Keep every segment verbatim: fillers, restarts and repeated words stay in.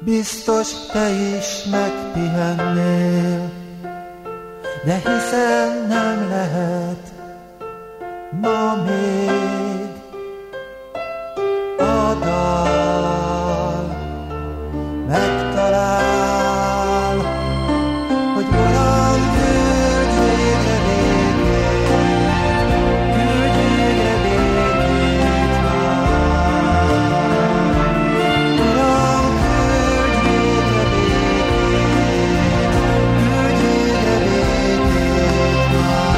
Biztos te is megpihennél, de hiszen nem lehet ma még a dal megtalál, hogy olyan küldj végre végét, küldj végre végét már. Uram, küldj végre végét, küldj végre végét már.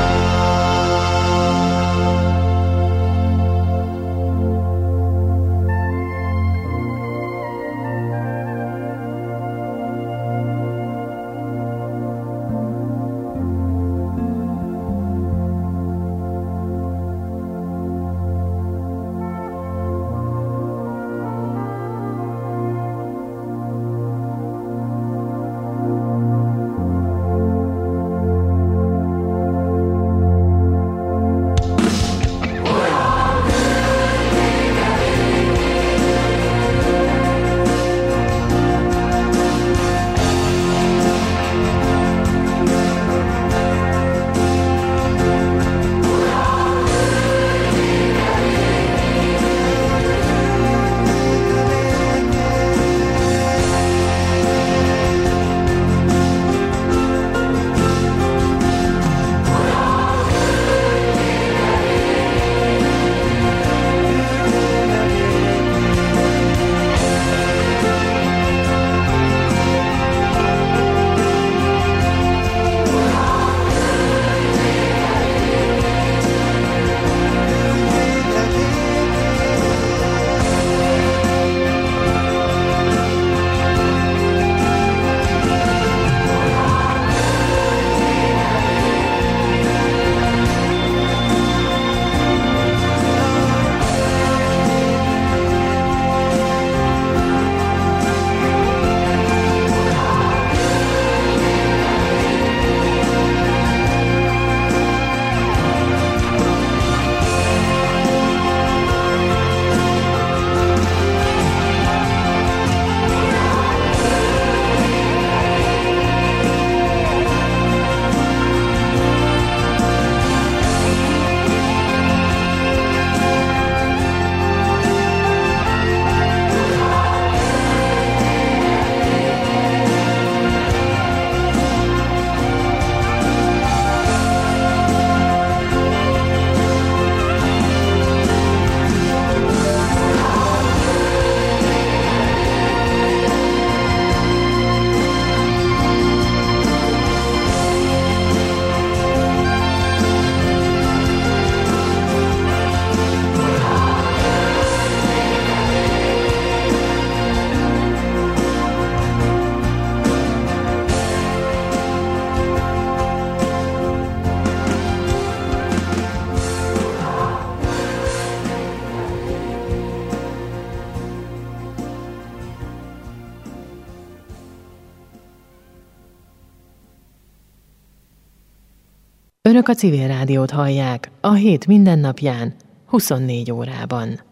Önök a Civil Rádiót hallják a hét mindennapján, huszonnégy órában.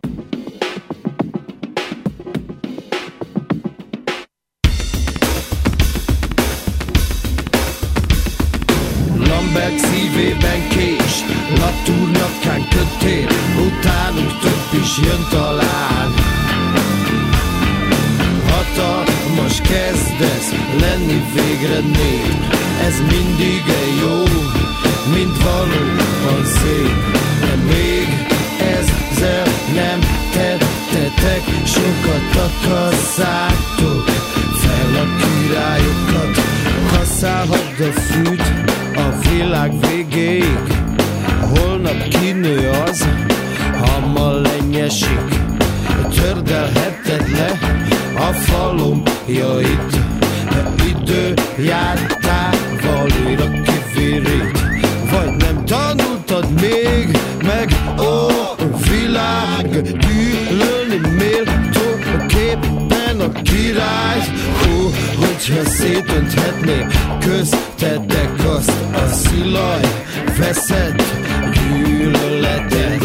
Lambert szívében kés, Latour nyakán kötél, utánunk több is jön talán. Hatalmas kezdesz lenni végre nép, ez mindig egy jó, mint valóban szép. De még ezzel nem tettetek sokat, akasszátok fel a királyokat. Használhadd a fűt a világ végéig, holnap kinő az, ha ma lenyesik. Tördelheted le a falomjait, idő jártával újra kivirít. Vagy nem tanultad még meg, ó, világ, gyűlölni méltóképpen a királyt. Ó, hogyha szétönthetné köztetek azt a szilaj veszett gyűlöletet.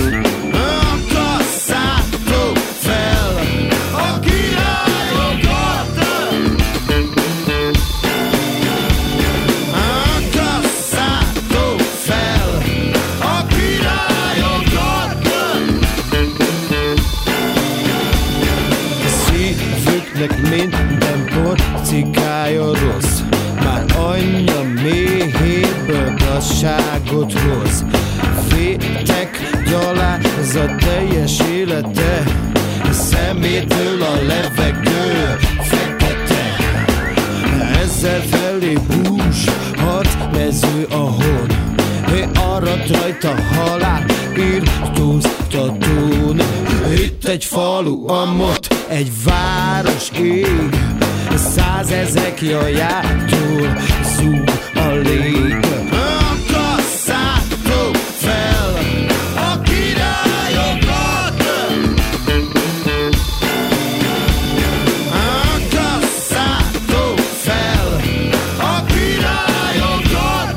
Akasszátok fel a királyokat, Nek minden porcikája rossz, már anyja méhéből gazságot hoz. Vétek gyalázza teljes élete, szemétől a levegő fekete. Ezzel felé bús, hat mező a hon, é arat rajta halál, írtóztatón. Itt egy falu, amott egy város ég, százezek jajától zúg a lég. Akasszátok fel a királyokat, akasszátok fel a királyokat.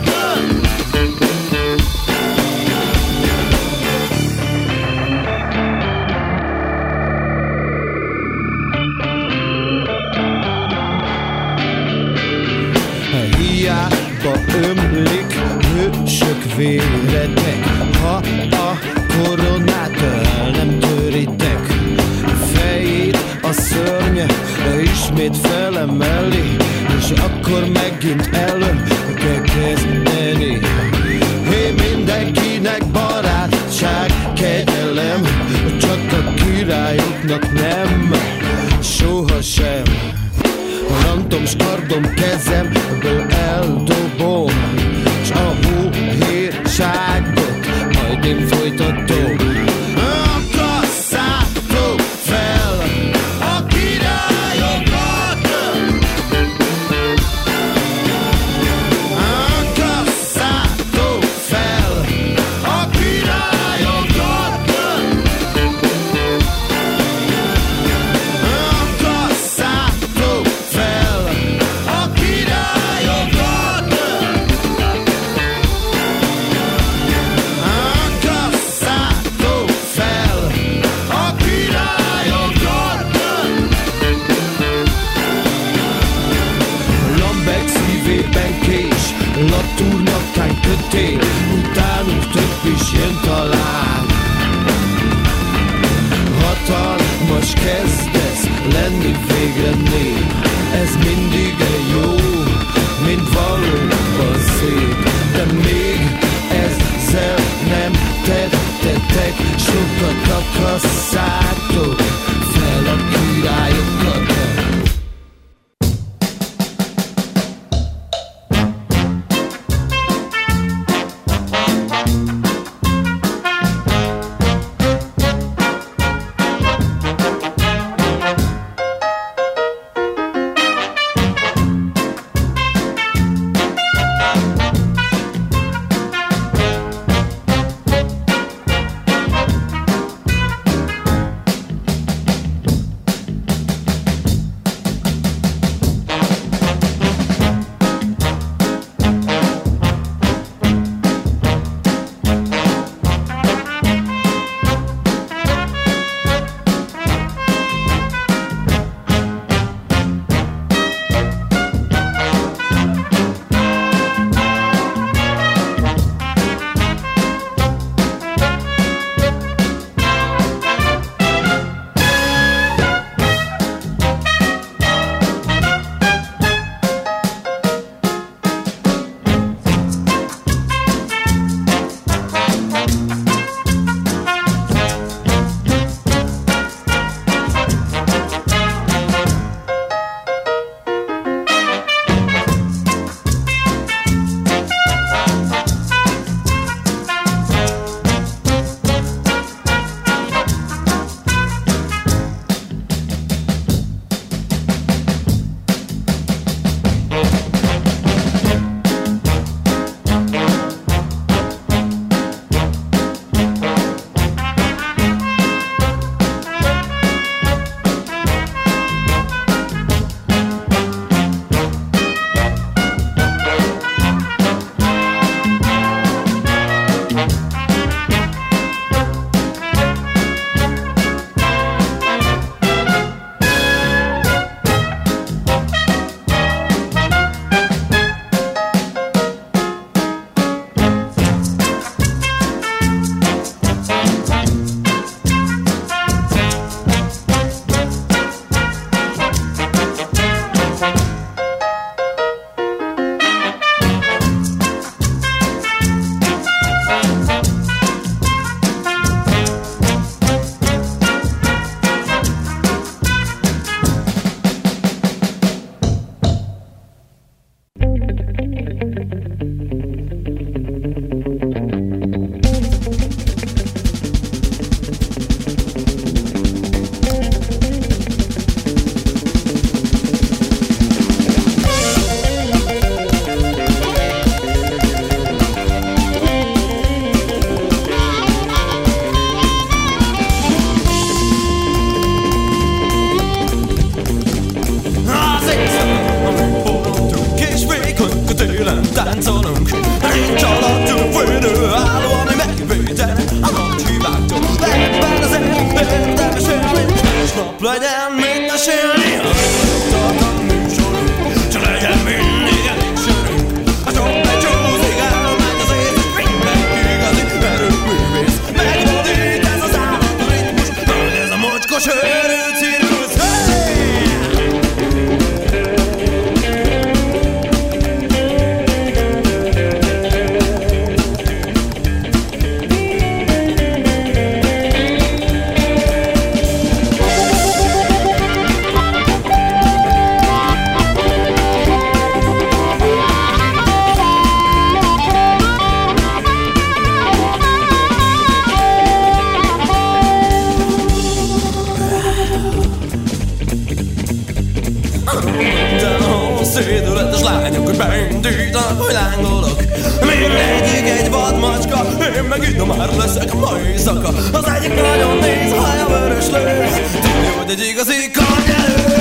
Hiába ömlik hősök véretek, ha a koronát el nem töritek. Fejét a szörnye ismét felemeli, és akkor megint elő kell kezdeni. Hé, mindenkinek barátság, kegyelem, csak a királyoknak nem, sohasem. Rantom, s kardom kezemből eldobom, s a hóhérságot majd én folytatom. Akasszátok fel a királyokat, akasszátok fel a királyokat, akasszátok fel a királyokat, akasszátok nem táncolunk. Nincs alattunk fődő álló, ami megvédeni a nagy hibáktól. Lehet bár az érdemes élni, és nap legyen mit mesélni. Tart a műsorunk, csak legyen mindig elég sörünk. A sok becsúszik, elmegy az éjszak, mindenki igazi erőművész. Megvadít ez az állandó ritmus, hogy ez a mocskos őrű cirkusz. Szédületes lányok, hogy beindítanak, hogy lángolok. Mindegyik egy vadmacska, én meg itt már leszek ma éjszaka. Az egyik nagyon néz, haja vörös lő, tudja, hogy egy igazi karnyelő.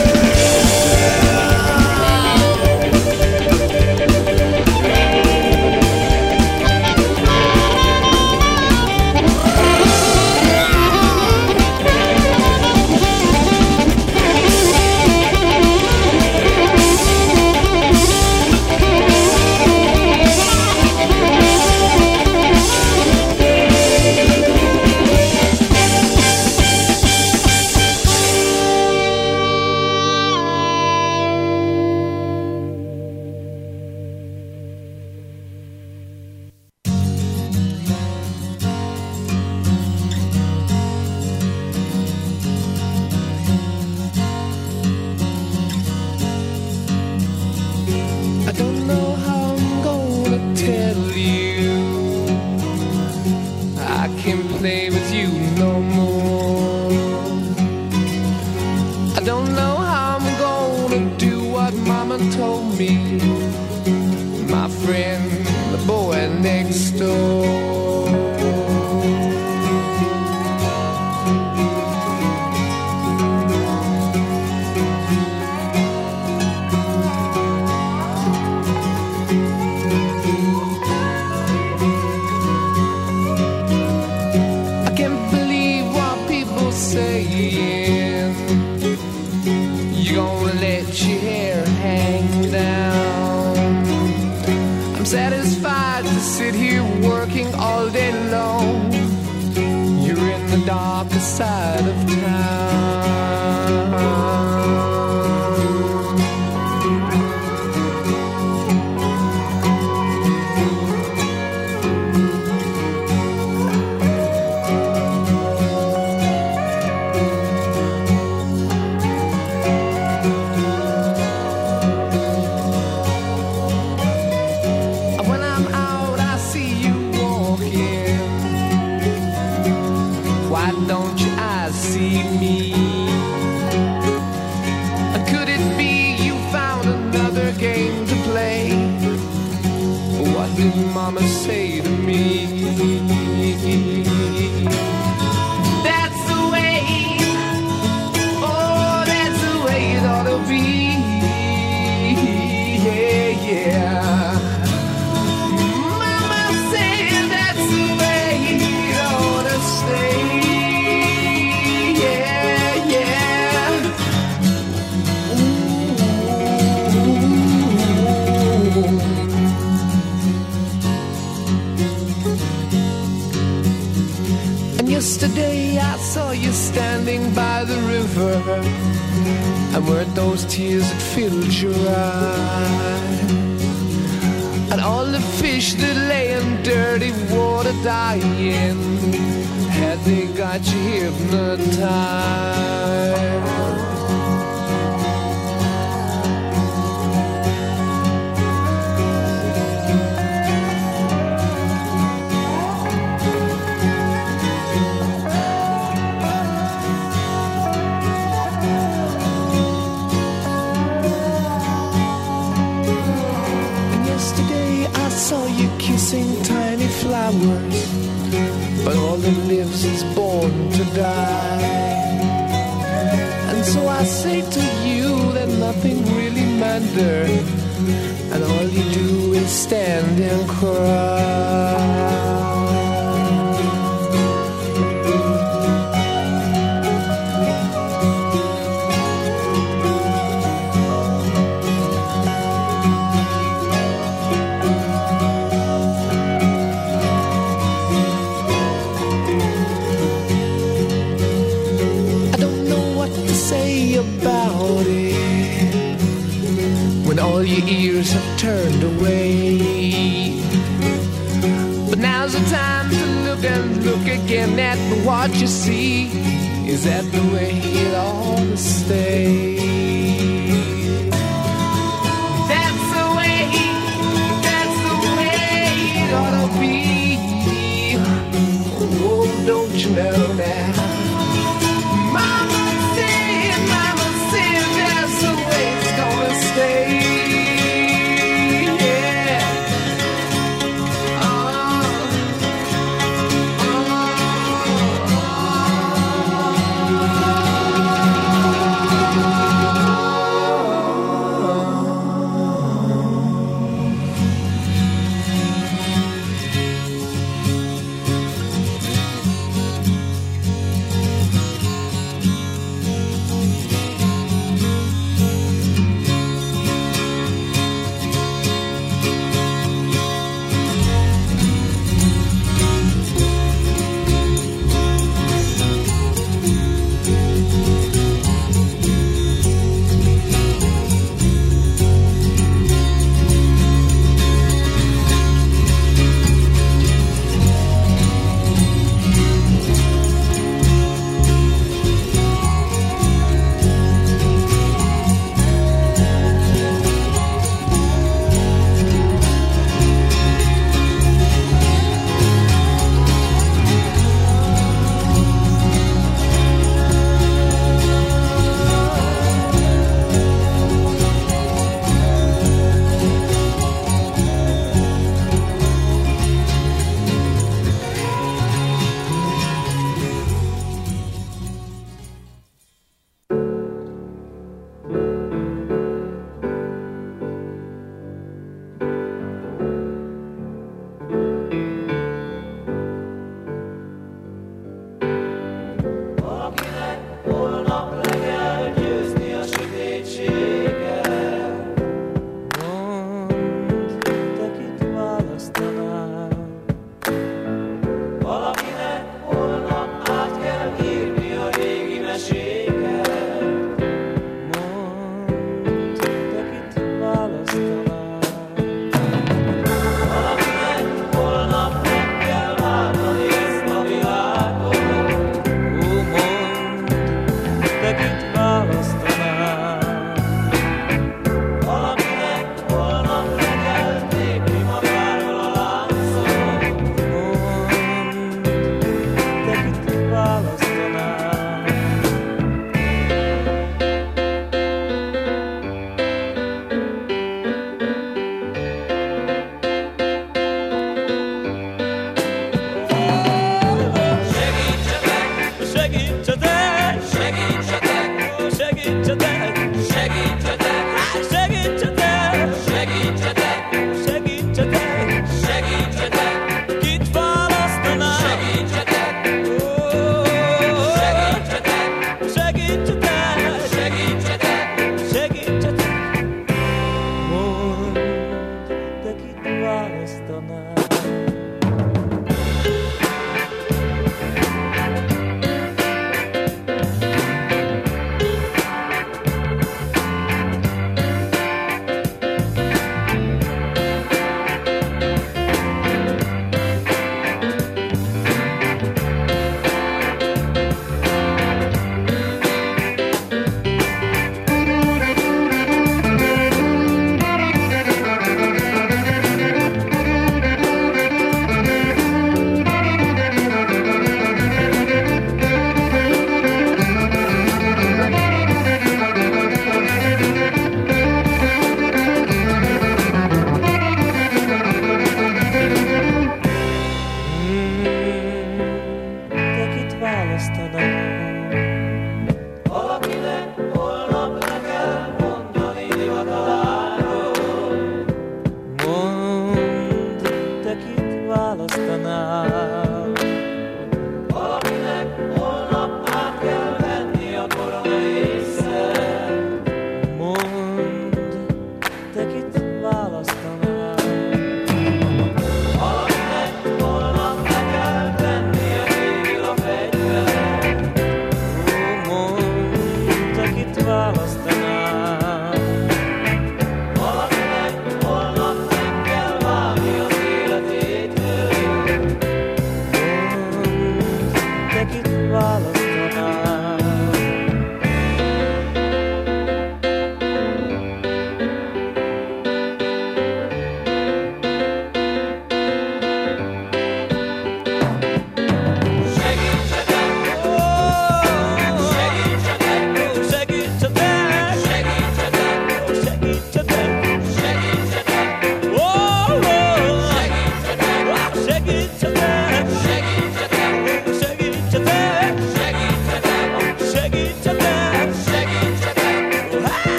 Yesterday I saw you standing by the river, and weren't those tears that filled your eyes? And all the fish that lay in dirty water dying, had they got you hypnotized? Kissing tiny flowers, but all that lives is born to die. And so I say to you that nothing really matters and all you do is stand and cry. About it when all your ears have turned away, but now's the time to look and look again at what you see. Is that the way it ought to stay? That's the way, that's the way it ought to be. Oh, don't you know now?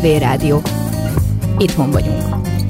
Civil Rádió. Itthon vagyunk.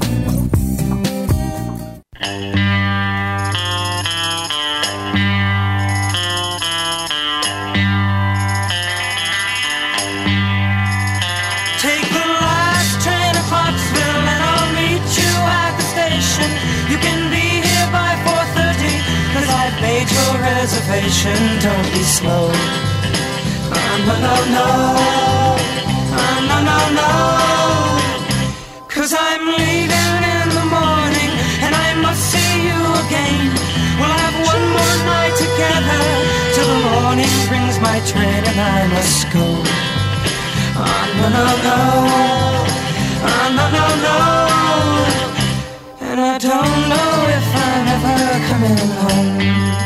Reservation, don't be slow. Oh, no, no, no. Oh, no, no, no. Cause I'm leaving in the morning and I must see you again. We'll have one more night together till the morning brings my train and I must go. Oh, no, no, no. Oh, no, no, no. And I don't know if I'm ever coming home.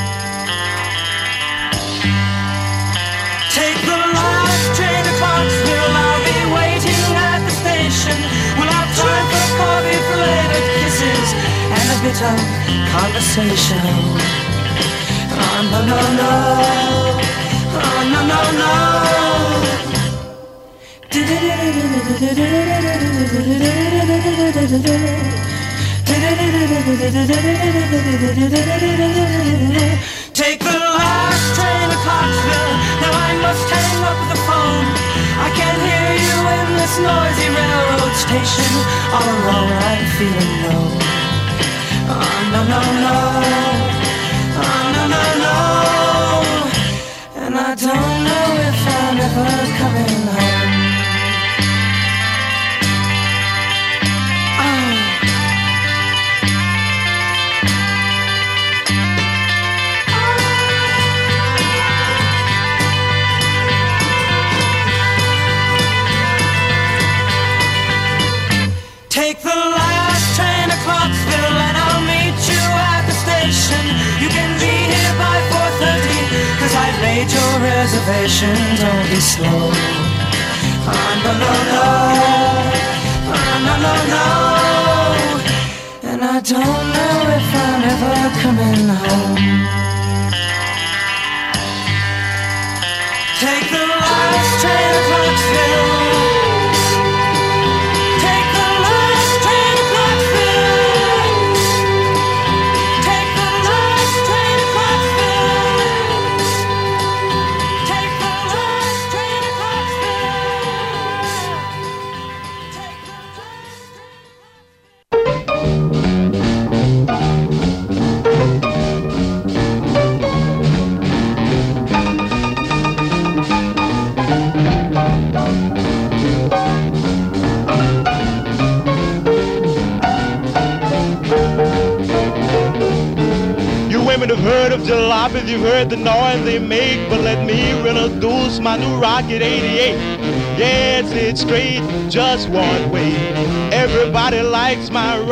Take the last train to Clarksville, I'll be waiting at the station. We'll have time for coffee, flavored kisses, and a bit of conversation. Oh, no, no, no. Oh, no, no, no. Take the last train to Clarksville. Now I must hang up the phone. I can't hear you in this noisy railroad station. All alone I'm feeling low. Oh, no, no, no. Oh, no, no, no. And I don't know if I'm ever coming home. Take the last train to Clarksville and I'll meet you at the station. You can be here by four thirty, cause I've made your reservation. Don't be slow. Oh, no, no, no. Oh, no, no, no. And I don't know if I'm ever coming home. Take the last train to Clarksville. Have heard of jalopies, you've heard the noise they make, but let me introduce my new Rocket eighty-eight. Yes, it's straight, just one way. Everybody likes my